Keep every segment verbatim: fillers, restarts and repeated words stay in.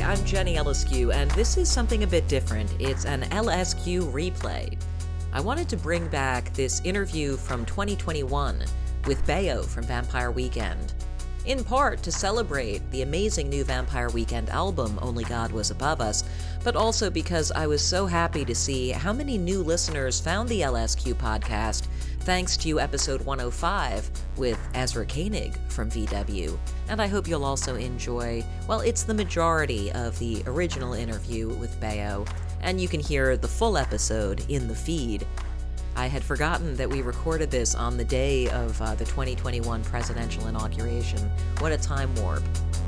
I'm Jenny Eliscu, and this is something a bit different. It's an L S Q replay. I wanted to bring back this interview from twenty twenty-one with Baio from Vampire Weekend, in part to celebrate the amazing new Vampire Weekend album, Only God Was Above Us, but also because I was so happy to see how many new listeners found the L S Q podcast thanks to episode one oh five with Ezra Koenig from V W. And I hope you'll also enjoy, well, it's the majority of the original interview with Baio, and you can hear the full episode in the feed. I had forgotten that we recorded this on the day of uh, the twenty twenty-one presidential inauguration. What a time warp.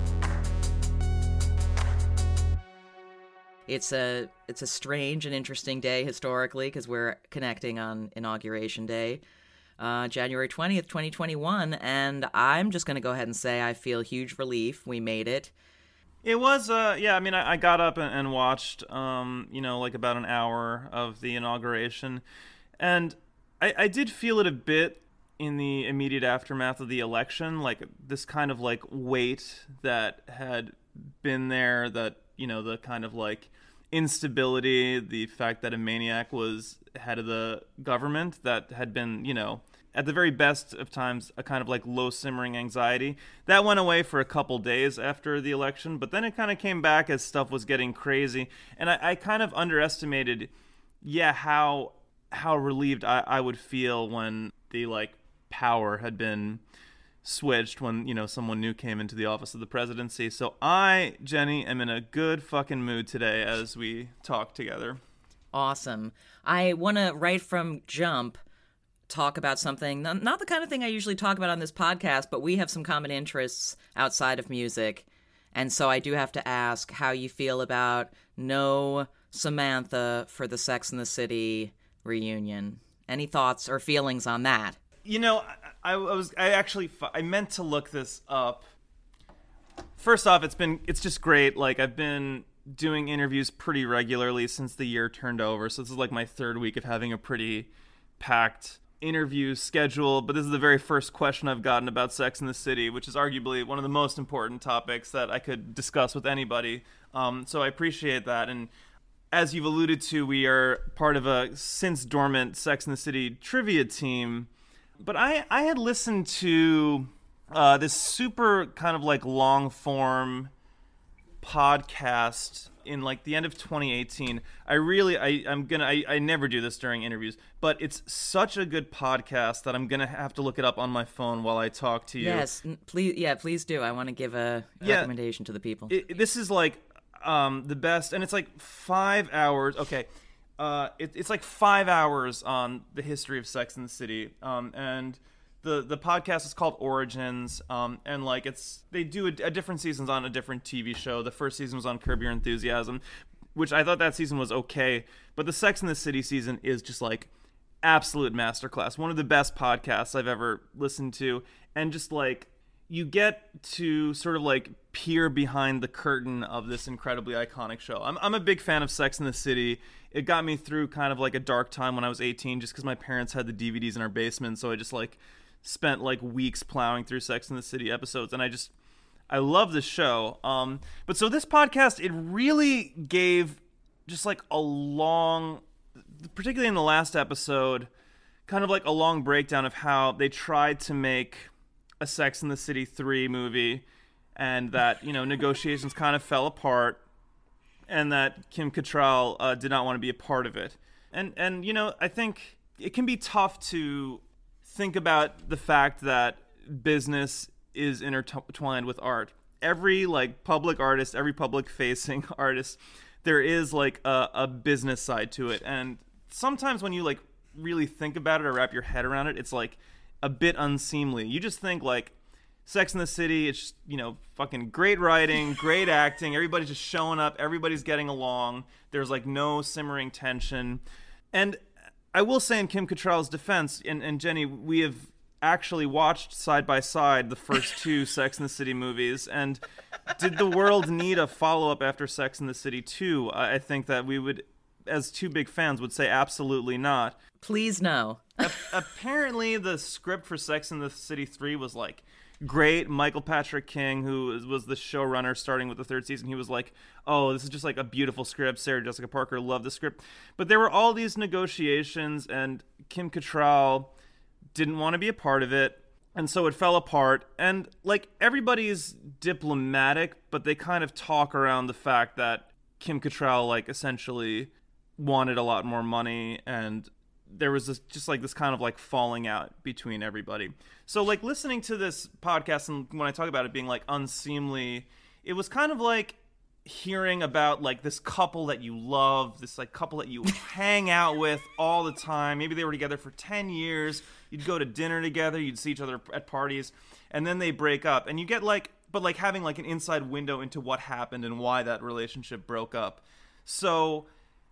It's a it's a strange and interesting day historically because we're connecting on Inauguration Day, uh, January twentieth, twenty twenty-one, and I'm just going to go ahead and say I feel huge relief. We made it. It was, uh, yeah, I mean, I, I got up and, and watched, um, you know, like about an hour of the inauguration, and I, I did feel it a bit in the immediate aftermath of the election, like this kind of like weight that had been there, that, you know, the kind of like instability, the fact that a maniac was head of the government that had been, you know, at the very best of times, a kind of like low simmering anxiety. That went away for a couple days after the election, but then it kind of came back as stuff was getting crazy. And I, I kind of underestimated, yeah, how how relieved I, I would feel when the like power had been switched, when, you know, someone new came into the office of the presidency. So I, Jenny, am in a good fucking mood today as we talk together. Awesome. I want to, right from jump, talk about something, not the kind of thing I usually talk about on this podcast, but we have some common interests outside of music. And so I do have to ask how you feel about no Samantha for the Sex and the City reunion. Any thoughts or feelings on that? You know, I, I was, I actually, I meant to look this up. First off, it's been, it's just great. Like, I've been doing interviews pretty regularly since the year turned over. So this is like my third week of having a pretty packed interview schedule. But this is the very first question I've gotten about Sex and the City, which is arguably one of the most important topics that I could discuss with anybody. Um, so I appreciate that. And as you've alluded to, we are part of a since dormant Sex and the City trivia team. But I, I had listened to uh, this super kind of like long form podcast in like the end of twenty eighteen. I really, I, I'm gonna, I, I never do this during interviews, but it's such a good podcast that I'm gonna have to look it up on my phone while I talk to you. Yes, please, yeah, please do. I want to give a yeah, recommendation to the people. It, this is like um, the best, and it's like five hours. Okay. Uh, it, it's like five hours on the history of Sex and the City, um, and the the podcast is called Origins, um, and like it's they do a, a different seasons on a different T V show. The first season was on Curb Your Enthusiasm, which I thought that season was okay, but the Sex and the City season is just like absolute masterclass. One of the best podcasts I've ever listened to, and just like you get to sort of like peer behind the curtain of this incredibly iconic show. I'm I'm a big fan of Sex and the City. It got me through kind of like a dark time when I was eighteen, just because my parents had the D V Ds in our basement. So I just like spent like weeks plowing through Sex and the City episodes. And I just, I love this show. Um, but so this podcast, it really gave just like a long, particularly in the last episode, kind of like a long breakdown of how they tried to make a Sex and the City three movie, and that, you know, negotiations kind of fell apart, and that Kim Cattrall uh, did not want to be a part of it. And, and you know, I think it can be tough to think about the fact that business is intertwined with art. Every, like, public artist, every public-facing artist, there is, like, a, a business side to it. And sometimes when you, like, really think about it or wrap your head around it, it's, like, a bit unseemly. You just think, like, Sex and the City, it's just, you know, fucking great writing, great acting, everybody's just showing up, everybody's getting along, there's like no simmering tension. And I will say in Kim Cattrall's defense, and, and Jenny, we have actually watched side by side the first two Sex and the City movies, and did the world need a follow-up after Sex and the City two? I think that we would, as two big fans, would say absolutely not. Please no. A- apparently the script for Sex and the City three was like great. Michael Patrick King, who was the showrunner starting with the third season, he was like, oh, this is just like a beautiful script. Sarah Jessica Parker loved the script. But there were all these negotiations, and Kim Cattrall didn't want to be a part of it. And so it fell apart. And like, everybody's diplomatic, but they kind of talk around the fact that Kim Cattrall like essentially wanted a lot more money, and there was this, just like this kind of like falling out between everybody. So like, listening to this podcast, and when I talk about it being like unseemly, it was kind of like hearing about like this couple that you love, this like couple that you hang out with all the time. Maybe they were together for ten years. You'd go to dinner together, you'd see each other at parties, and then they break up, and you get like, but like having like an inside window into what happened and why that relationship broke up. So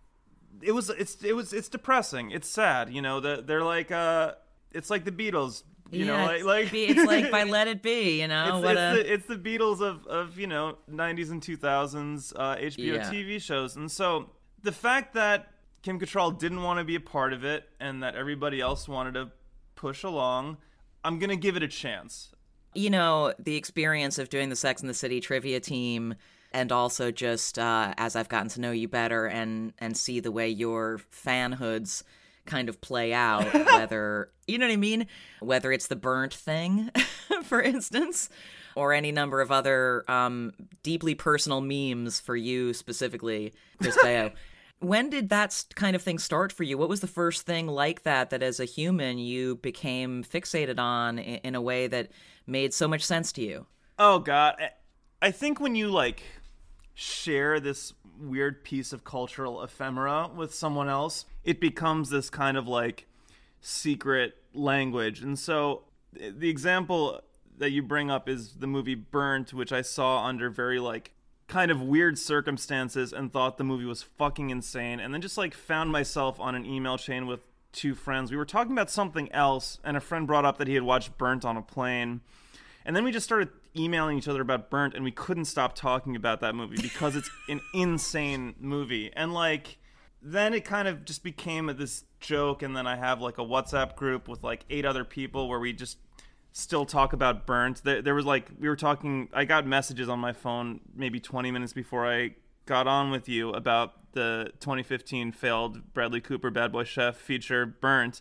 it was, it's, it was, it's depressing. It's sad, you know. That they're like, uh, it's like the Beatles, you yeah, know, like, like it's like by Let It Be, you know. It's, what it's, a... the, it's the Beatles of, of you know, nineties and two thousands uh, H B O yeah. T V shows, and so the fact that Kim Cattrall didn't want to be a part of it, and that everybody else wanted to push along, I'm gonna give it a chance. You know, the experience of doing the Sex and the City trivia team, and also just uh, as I've gotten to know you better and, and see the way your fanhoods kind of play out, whether, you know what I mean? Whether it's the burnt thing, for instance, or any number of other um, deeply personal memes for you specifically, Chris Baio. When did that kind of thing start for you? What was the first thing like that that as a human you became fixated on in a way that made so much sense to you? Oh, God. I think when you, like, share this weird piece of cultural ephemera with someone else, it becomes this kind of, like, secret language. And so the example that you bring up is the movie Burnt, which I saw under very, like, kind of weird circumstances and thought the movie was fucking insane, and then just like found myself on an email chain with two friends. We were talking about something else, and a friend brought up that he had watched Burnt on a plane, and then we just started emailing each other about Burnt, and we couldn't stop talking about that movie because it's an insane movie. And like, then it kind of just became this joke, and then I have like a WhatsApp group with like eight other people where we just still talk about Burnt. There, there was like, we were talking, I got messages on my phone maybe twenty minutes before I got on with you about the twenty fifteen failed Bradley Cooper Bad Boy Chef feature Burnt.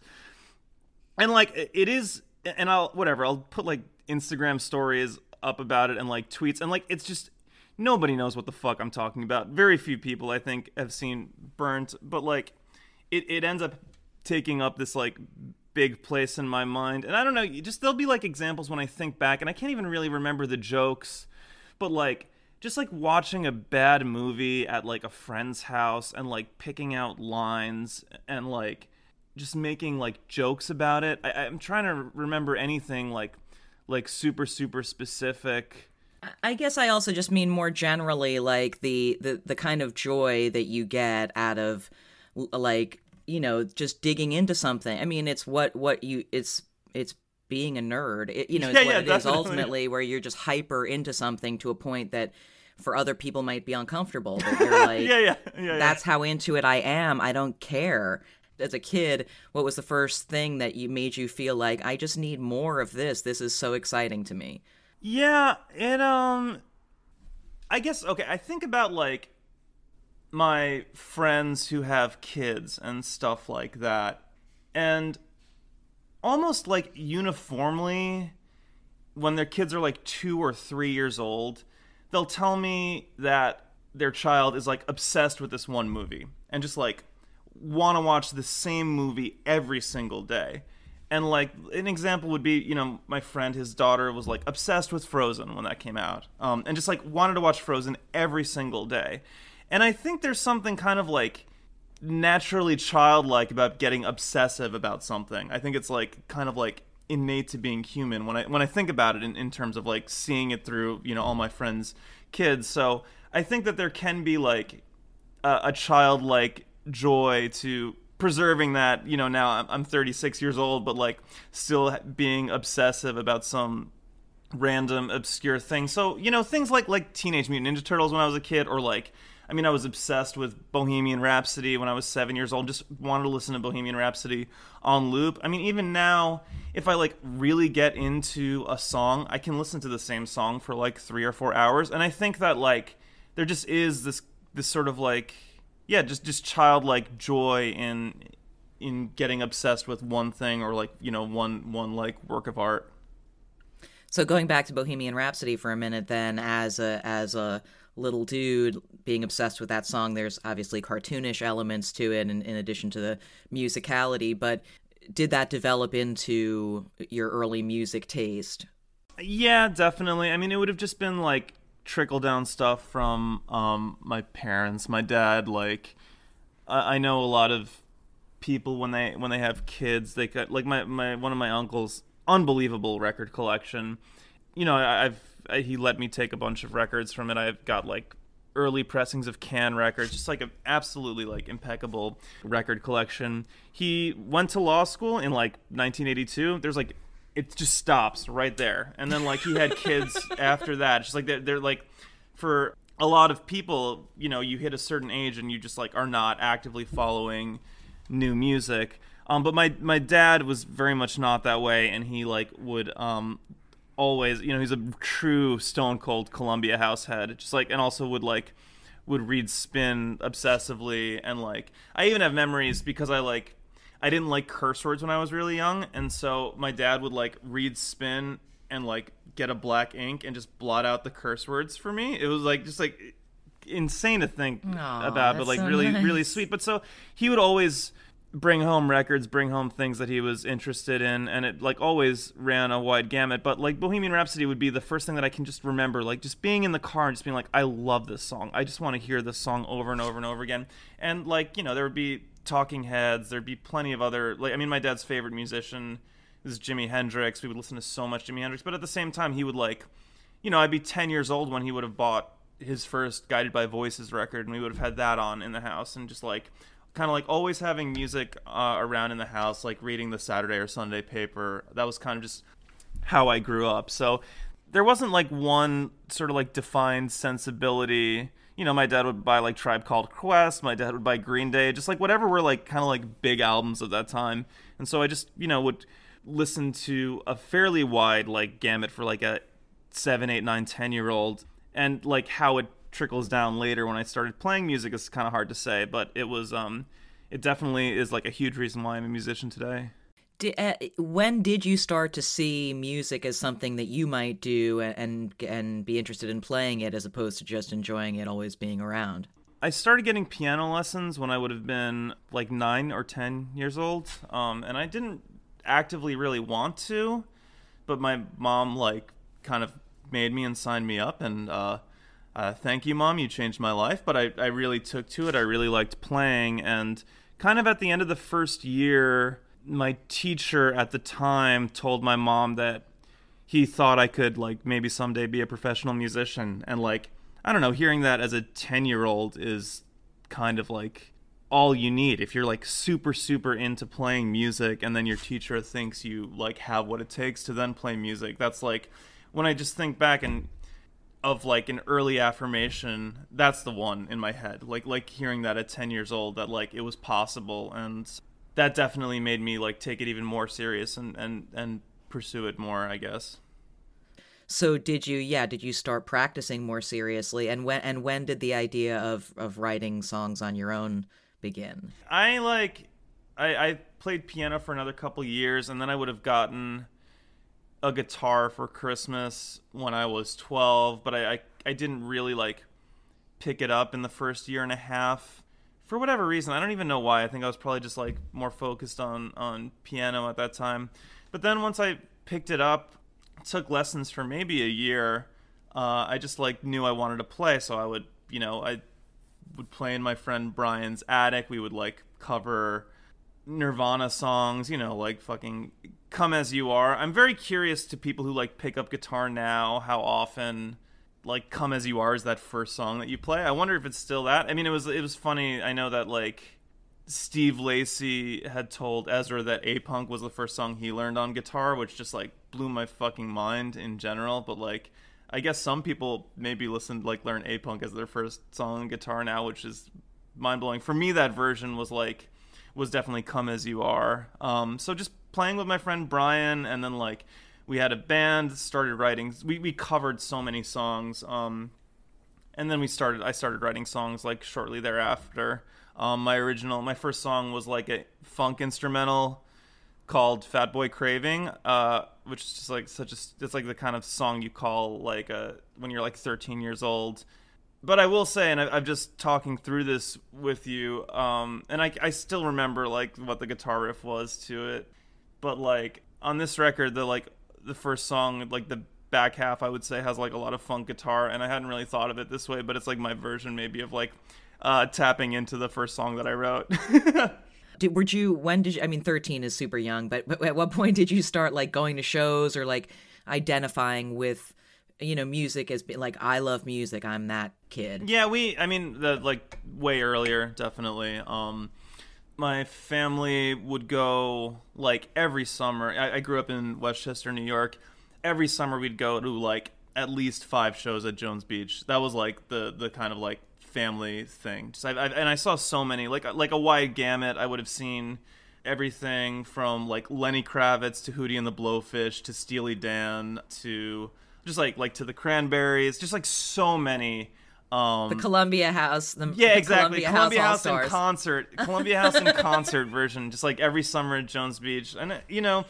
And like, it is, and I'll, whatever, I'll put like Instagram stories up about it and like tweets, and like, it's just, nobody knows what the fuck I'm talking about. Very few people, I think, have seen Burnt, but like, it, it ends up taking up this like big place in my mind. And I don't know, just there'll be like examples when I think back, and I can't even really remember the jokes, but like just like watching a bad movie at like a friend's house and like picking out lines and like just making like jokes about it. I, I'm trying to remember anything like like super super specific. I guess I also just mean more generally like the the, the kind of joy that you get out of like, you know, just digging into something. I mean, it's what, what you, it's, it's being a nerd, it, you know, it's yeah, what yeah, it definitely. is ultimately, where you're just hyper into something to a point that for other people might be uncomfortable, but you're like, yeah, yeah, yeah, that's yeah. how into it I am. I don't care. As a kid, what was the first thing that you made you feel like, I just need more of this? This is so exciting to me. Yeah, it, um, I guess, okay, I think about like my friends who have kids and stuff like that, and almost like uniformly when their kids are like two or three years old, they'll tell me that their child is like obsessed with this one movie and just like want to watch the same movie every single day. And like an example would be, you know, my friend, his daughter was like obsessed with Frozen when that came out, um, and just like wanted to watch Frozen every single day. And I think there's something kind of like naturally childlike about getting obsessive about something. I think it's like kind of like innate to being human when I when I think about it in, in terms of like seeing it through, you know, all my friends' kids. So I think that there can be like a, a childlike joy to preserving that, you know. Now I'm thirty-six years old, but like still being obsessive about some random obscure things. So, you know, things like like Teenage Mutant Ninja Turtles when I was a kid, or like, I mean, I was obsessed with Bohemian Rhapsody when I was seven years old. Just wanted to listen to Bohemian Rhapsody on loop. I mean, even now, if I like really get into a song, I can listen to the same song for like three or four hours. And I think that like there just is this this sort of like, yeah, just just childlike joy in in getting obsessed with one thing, or like, you know, one one like work of art. So going back to Bohemian Rhapsody for a minute, then, as a as a little dude being obsessed with that song, there's obviously cartoonish elements to it, in, in addition to the musicality. But did that develop into your early music taste? Yeah, definitely. I mean, it would have just been like trickle down stuff from um, my parents, my dad. Like, I, I know a lot of people when they when they have kids, they got like my, my one of my uncles. Unbelievable record collection. You know, I've I, he let me take a bunch of records from it. I've got like early pressings of Can records, just like an absolutely like impeccable record collection. He went to law school in like nineteen eighty-two. There's like, it just stops right there. And then like he had kids after that. It's just like they're, they're like, for a lot of people, you know, you hit a certain age and you just like are not actively following new music. Um, but my, my dad was very much not that way, and he like would um, always, you know, he's a true Stone Cold Columbia House head, just like, and also would like would read Spin obsessively, and like I even have memories because I like I didn't like curse words when I was really young, and so my dad would like read Spin and like get a black ink and just blot out the curse words for me. It was like just like insane to think Aww, about, but like so really nice. really sweet. But so he would always bring home records, bring home things that he was interested in, and it like always ran a wide gamut. But like Bohemian Rhapsody would be the first thing that I can just remember, like just being in the car and just being like, I love this song. I just want to hear this song over and over and over again. And like, you know, there would be Talking Heads, there'd be plenty of other, like, I mean, my dad's favorite musician is Jimi Hendrix. We would listen to so much Jimi Hendrix, but at the same time, he would like, you know, I'd be ten years old when he would have bought his first Guided by Voices record, and we would have had that on in the house, and just like kind of like always having music uh, around in the house, like reading the Saturday or Sunday paper. That was kind of just how I grew up. So there wasn't like one sort of like defined sensibility. You know, my dad would buy like Tribe Called Quest, my dad would buy Green Day, just like whatever were like kind of like big albums of that time. And so I just, you know, would listen to a fairly wide like gamut for like a seven, eight, nine, ten year old. And like how it trickles down later when I started playing music is kind of hard to say, but it was um it definitely is like a huge reason why I'm a musician today. Did, uh, when did you start to see music as something that you might do and and be interested in playing it, as opposed to just enjoying it always being around? I started getting piano lessons when I would have been like nine or ten years old, um, and I didn't actively really want to, but my mom like kind of made me and signed me up, and uh, uh, thank you, Mom, you changed my life. But I, I really took to it. I really liked playing, and kind of at the end of the first year, my teacher at the time told my mom that he thought I could like maybe someday be a professional musician. And like, I don't know, hearing that as a ten year old is kind of like all you need. If you're like super, super into playing music, and then your teacher thinks you like have what it takes to then play music, that's like, when I just think back and of like an early affirmation, that's the one in my head. Like like hearing that at ten years old, that like it was possible, and that definitely made me like take it even more serious and and and pursue it more, I guess. So did you yeah, did you start practicing more seriously, and when and when did the idea of of writing songs on your own begin? I like I I played piano for another couple years, and then I would have gotten a guitar for Christmas when I was twelve, but I, I I didn't really like pick it up in the first year and a half for whatever reason. I don't even know why. I think I was probably just like more focused on on piano at that time. But then once I picked it up, took lessons for maybe a year, uh, I just like knew I wanted to play, so I would, you know, I would play in my friend Brian's attic. We would like cover Nirvana songs, you know, like fucking Come As You Are. I'm very curious to people who like pick up guitar now, how often like Come As You Are is that first song that you play. I wonder if it's still that. I mean, it was it was funny. I know that like Steve Lacy had told Ezra that A-Punk was the first song he learned on guitar, which just like blew my fucking mind in general, but like I guess some people maybe listen like learn A-Punk as their first song on guitar now, which is mind-blowing. For me, that version was like was definitely Come As You Are. Um, so just playing with my friend Brian, and then like we had a band, started writing. We we covered so many songs, um, and then we started. I started writing songs like shortly thereafter. Um, my original, my first song was like a funk instrumental called Fat Boy Craving, uh, which is just like such a, it's like the kind of song you call like a, when you're like thirteen years old. But I will say, and I, I'm just talking through this with you, um, and I, I still remember like what the guitar riff was to it. But like on this record, the like the first song, like the back half, I would say has like a lot of funk guitar, and I hadn't really thought of it this way, but it's like my version maybe of like uh, tapping into the first song that I wrote. Did, were you, when did you, I mean, thirteen is super young, but, but at what point did you start like going to shows or like identifying with, you know, music as being like, I love music, I'm that kid? Yeah, we, I mean, the like way earlier, definitely. Um, my family would go like every summer. I, I grew up in Westchester, New York. Every summer we'd go to like at least five shows at Jones Beach. That was like the, the kind of like family thing. Just, I, I, and I saw so many, like like a wide gamut. I would have seen everything from like Lenny Kravitz to Hootie and the Blowfish to Steely Dan to just like like to the Cranberries. Just like so many. Um, the Columbia House. The, yeah, the exactly. Columbia, Columbia House, House in concert. Columbia House in concert version. Just like every summer at Jones Beach. And you know,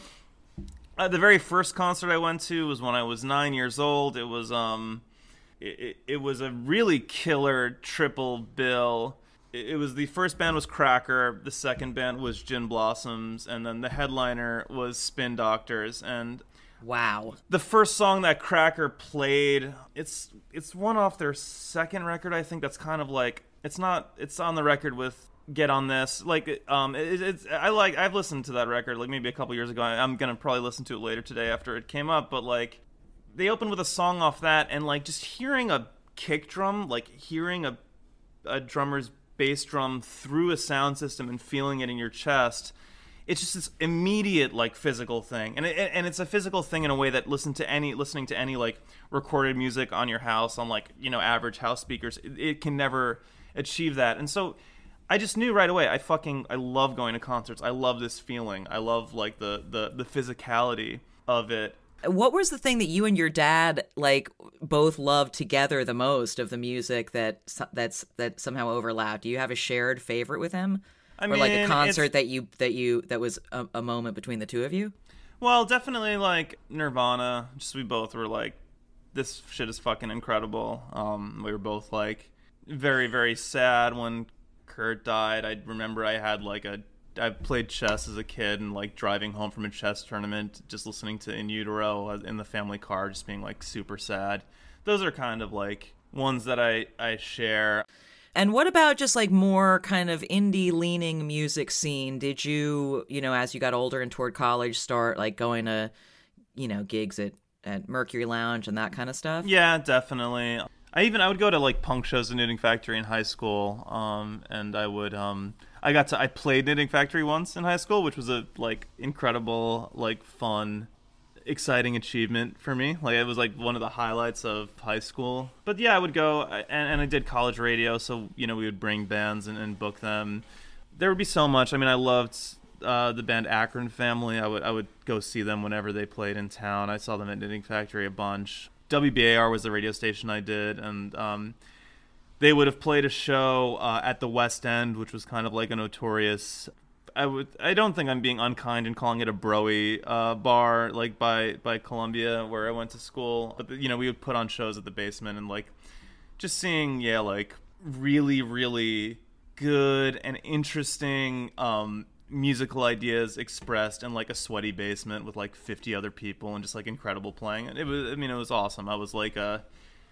uh, the very first concert I went to was when I was nine years old. It was um. It, it was a really killer triple bill. It, it was the first band was Cracker, the second band was Gin Blossoms, and then the headliner was Spin Doctors. And wow, the first song that Cracker played, it's it's one off their second record, I think. That's kind of like it's not it's on the record with Get On This. Like um, it, it's I like I've listened to that record like maybe a couple years ago. I'm gonna probably listen to it later today after it came up, but like. They opened with a song off that, and like just hearing a kick drum, like hearing a a drummer's bass drum through a sound system and feeling it in your chest, it's just this immediate like physical thing, and it, and it's a physical thing in a way that listen to any listening to any like recorded music on your house on like you know average house speakers, it, it can never achieve that. And so I just knew right away. I fucking I love going to concerts. I love this feeling. I love like the the the physicality of it. What was the thing that you and your dad like both loved together the most of the music that that's that somehow overlapped? Do you have a shared favorite with him, I or mean, like a concert it's... that you that you that was a, a moment between the two of you? Well, definitely like Nirvana. Just we both were like, this shit is fucking incredible. Um, we were both like very very sad when Kurt died. I remember I had like a I played chess as a kid, and like driving home from a chess tournament, just listening to In Utero in the family car, just being like super sad. Those are kind of like ones that I, I share. And what about just like more kind of indie leaning music scene? Did you, you know, as you got older and toward college, start like going to, you know, gigs at, at Mercury Lounge and that kind of stuff? Yeah, definitely. I even I would go to like punk shows at Knitting Factory in high school, um, and I would um, I got to I played Knitting Factory once in high school, which was a like incredible, like fun, exciting achievement for me. Like it was like one of the highlights of high school. But yeah, I would go, and, and I did college radio, so you know we would bring bands and, and book them. There would be so much. I mean, I loved uh, the band Akron Family. I would I would go see them whenever they played in town. I saw them at Knitting Factory a bunch. W B A R was the radio station I did, and um, they would have played a show uh, at the West End, which was kind of like a notorious. I would. I don't think I'm being unkind in calling it a broy uh, bar, like by by Columbia, where I went to school. But you know, we would put on shows at the basement, and like just seeing, yeah, like really, really good and interesting um, musical ideas expressed in like a sweaty basement with like fifty other people and just like incredible playing. And it was, I mean, it was awesome. I was like uh,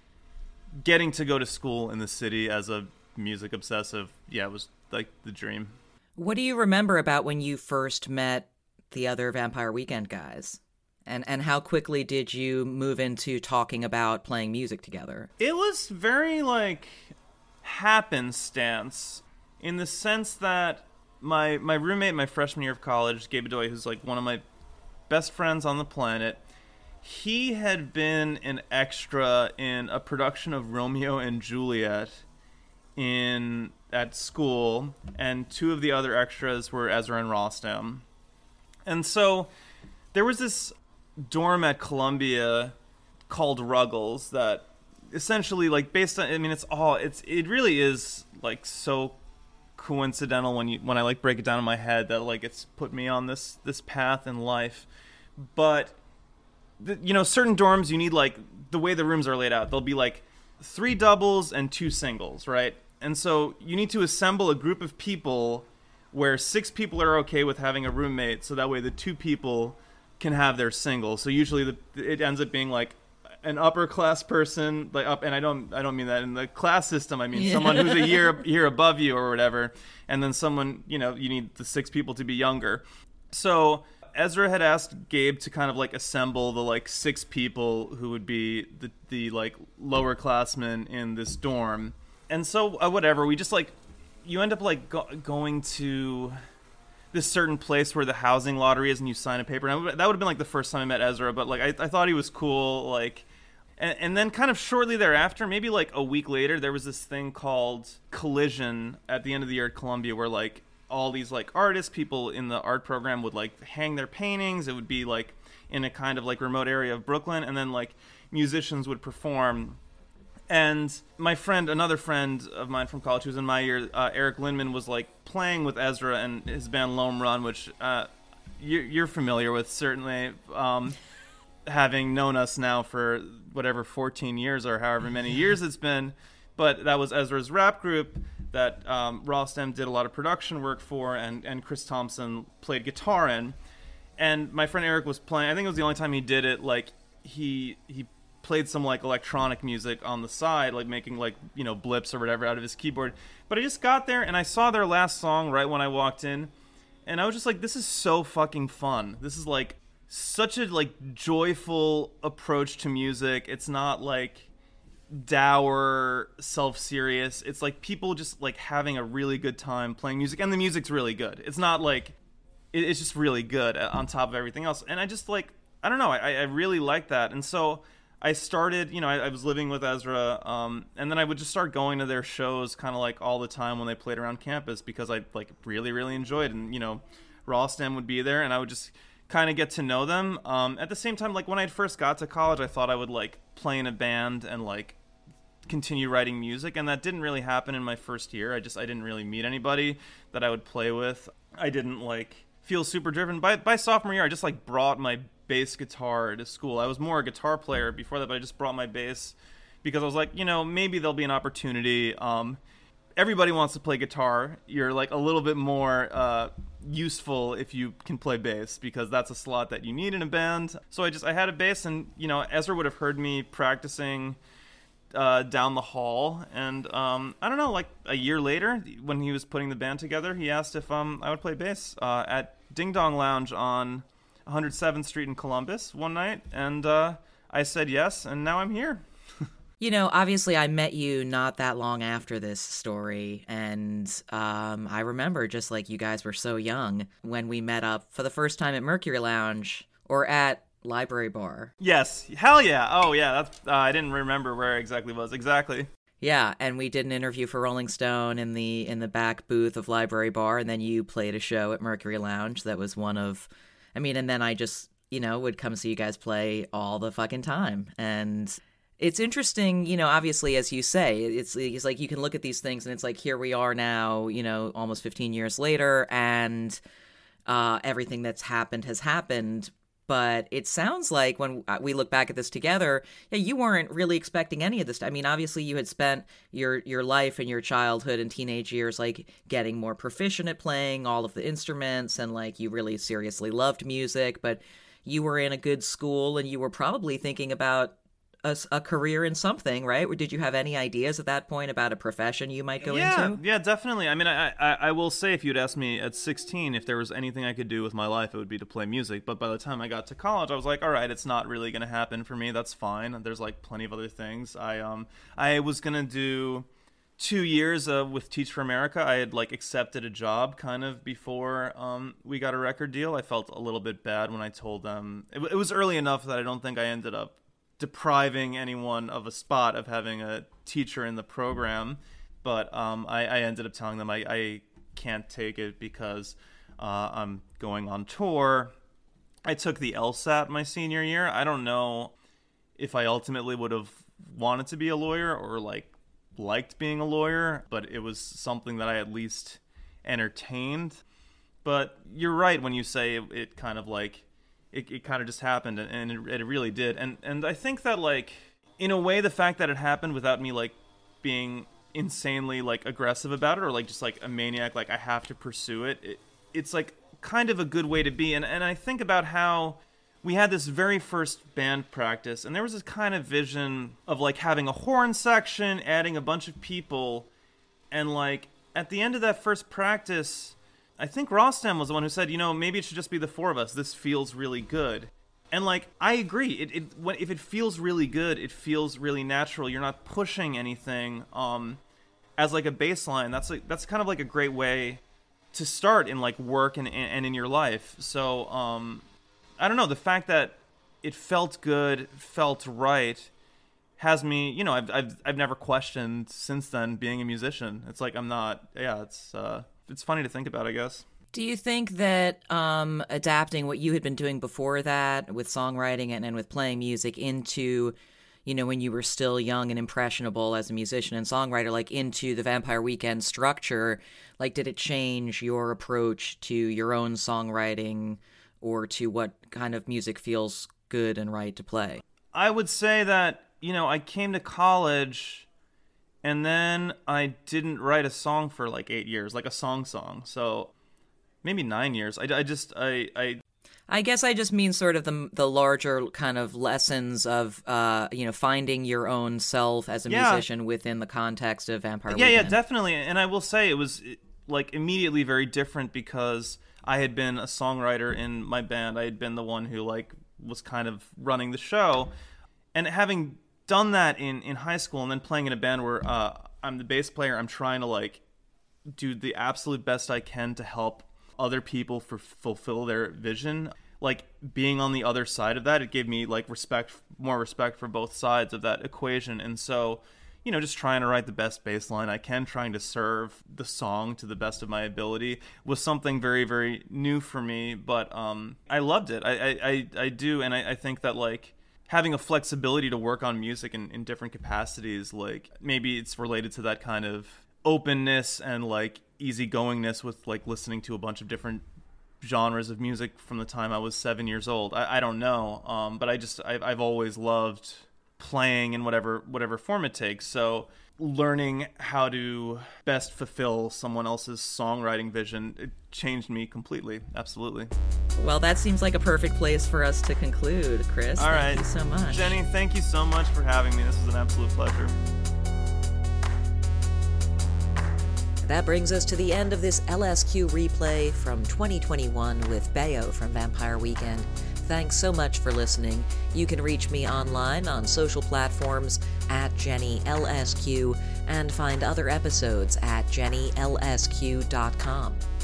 getting to go to school in the city as a music obsessive. Yeah, it was like the dream. What do you remember about when you first met the other Vampire Weekend guys? And and how quickly did you move into talking about playing music together? It was very like happenstance in the sense that My my roommate, my freshman year of college, Gabe Bedoy, who's like one of my best friends on the planet, he had been an extra in a production of Romeo and Juliet in at school, and two of the other extras were Ezra and Rostam. And so there was this dorm at Columbia called Ruggles that essentially, like, based on, I mean, it's all, it's, it really is, like, so coincidental when you, when I, like, break it down in my head that, like, it's put me on this, this path in life. But, the, you know, certain dorms, you need, like, the way the rooms are laid out, there'll be, like, three doubles and two singles, right? And so you need to assemble a group of people where six people are okay with having a roommate, so that way the two people can have their single. So usually the, it ends up being like an upper class person, like up, and I don't I don't mean that in the class system. I mean yeah. someone who's a year year above you or whatever, and then someone, you know, you need the six people to be younger. So Ezra had asked Gabe to kind of like assemble the like six people who would be the the like lower classmen in this dorm. And so, uh, whatever, we just, like, you end up, like, go- going to this certain place where the housing lottery is and you sign a paper. And that would have been, like, the first time I met Ezra, but, like, I, I thought he was cool, like, and, and then kind of shortly thereafter, maybe, like, a week later, there was this thing called Collision at the end of the year at Columbia where, like, all these, like, artists, people in the art program would, like, hang their paintings. It would be, like, in a kind of, like, remote area of Brooklyn, and then, like, musicians would perform. And my friend, another friend of mine from college who was in my year, uh, Eric Lindman, was like playing with Ezra and his band Loam Run, which uh, you're, you're familiar with, certainly, um, having known us now for whatever fourteen years or however many years it's been. But that was Ezra's rap group that um, Rostam did a lot of production work for, and, and Chris Thompson played guitar in. And my friend Eric was playing, I think it was the only time he did it, like he he played some like electronic music on the side, like making like, you know, blips or whatever out of his keyboard. But I just got there and I saw their last song right when I walked in, and I was just like, this is so fucking fun. This is like such a like joyful approach to music. It's not like dour, self-serious. It's like people just like having a really good time playing music, and the music's really good. It's not like it, it's just really good on top of everything else. And I just like, I don't know, I, I really like that. And so I started, you know, I, I was living with Ezra, um, and then I would just start going to their shows kind of like all the time when they played around campus, because I like really, really enjoyed it. And, you know, Rostam would be there and I would just kind of get to know them. Um, at the same time, like when I first got to college, I thought I would like play in a band and like continue writing music, and that didn't really happen in my first year. I just, I didn't really meet anybody that I would play with. I didn't like feel super driven. By, by sophomore year, I just like brought my bass guitar to school. I was more a guitar player before that, but I just brought my bass because I was like, you know, maybe there'll be an opportunity. Um, everybody wants to play guitar. You're like a little bit more uh, useful if you can play bass, because that's a slot that you need in a band. So I just, I had a bass, and, you know, Ezra would have heard me practicing uh, down the hall. And um, I don't know, like a year later, when he was putting the band together, he asked if um, I would play bass uh, at Ding Dong Lounge on one hundred seventh Street in Columbus one night, and uh, I said yes, and now I'm here. You know, obviously I met you not that long after this story, and um, I remember just like you guys were so young when we met up for the first time at Mercury Lounge or at Library Bar. Yes, hell yeah. Oh yeah, that's uh, I didn't remember where it exactly was. Exactly. Yeah, and we did an interview for Rolling Stone in the in the back booth of Library Bar, and then you played a show at Mercury Lounge that was one of, I mean, and then I just, you know, would come see you guys play all the fucking time. And it's interesting, you know, obviously, as you say, it's, it's like you can look at these things and it's like, here we are now, you know, almost fifteen years later, and uh, everything that's happened has happened. But it sounds like when we look back at this together, yeah, you weren't really expecting any of this. I mean, obviously, you had spent your your life and your childhood and teenage years, like, getting more proficient at playing all of the instruments, and, like, you really seriously loved music. But you were in a good school, and you were probably thinking about a, a career in something, right? Or did you have any ideas at that point about a profession you might go yeah, into? Yeah, definitely. I mean, I, I I will say, if you'd asked me at sixteen if there was anything I could do with my life, it would be to play music. But by the time I got to college, I was like, all right, it's not really going to happen for me. That's fine. There's like plenty of other things. I um I was going to do two years uh, with Teach for America. I had like accepted a job kind of before um, we got a record deal. I felt a little bit bad when I told them. It, it was early enough that I don't think I ended up depriving anyone of a spot of having a teacher in the program. But um, I, I ended up telling them I, I can't take it because uh, I'm going on tour. I took the LSAT my senior year. I don't know if I ultimately would have wanted to be a lawyer or like liked being a lawyer, but it was something that I at least entertained. But you're right when you say it, it kind of like it, it kind of just happened, and, and it, it really did. And and I think that like in a way the fact that it happened without me like being insanely like aggressive about it or like just like a maniac, like I have to pursue it, it it's like kind of a good way to be. And and I think about how we had this very first band practice, and there was this kind of vision of like having a horn section, adding a bunch of people, and like at the end of that first practice, I think Rostam was the one who said, you know, maybe it should just be the four of us. This feels really good. And like I agree, it it when, if it feels really good, it feels really natural. You're not pushing anything um as like a baseline. That's like that's kind of like a great way to start in like work and and in your life. So um I don't know, the fact that it felt good, felt right, has me, you know, I've I've I've never questioned since then being a musician. It's like I'm not, yeah, it's uh, it's funny to think about, I guess. Do you think that um, adapting what you had been doing before that with songwriting and, and with playing music into, you know, when you were still young and impressionable as a musician and songwriter, like into the Vampire Weekend structure, like did it change your approach to your own songwriting or to what kind of music feels good and right to play? I would say that, you know, I came to college and then I didn't write a song for like eight years, like a song song. So maybe nine years. I, I just, I, I... I guess I just mean sort of the the larger kind of lessons of, uh, you know, finding your own self as a yeah. musician within the context of Vampire yeah, Weekend. Yeah, definitely. And I will say it was like immediately very different because I had been a songwriter in my band. I had been the one who like was kind of running the show, and having done that in, in high school and then playing in a band where uh, I'm the bass player, I'm trying to like do the absolute best I can to help other people for fulfill their vision. Like being on the other side of that, it gave me like respect, more respect for both sides of that equation. And so, you know, just trying to write the best bass line I can, trying to serve the song to the best of my ability was something very, very new for me. But um, I loved it. I, I, I, I do. And I, I think that like having a flexibility to work on music in, in different capacities, like maybe it's related to that kind of openness and like easygoingness with like listening to a bunch of different genres of music from the time I was seven years old. I, I don't know. Um, but I just, I've, I've always loved playing in whatever whatever form it takes. So learning how to best fulfill someone else's songwriting vision, it changed me completely. Absolutely. Well, that seems like a perfect place for us to conclude, Chris. All thank right. you so much. Jenny, thank you so much for having me. This was an absolute pleasure. That brings us to the end of this L S Q replay from twenty twenty-one with Bayo from Vampire Weekend. Thanks so much for listening. You can reach me online on social platforms at Jenny L S Q and find other episodes at jenny l s q dot com.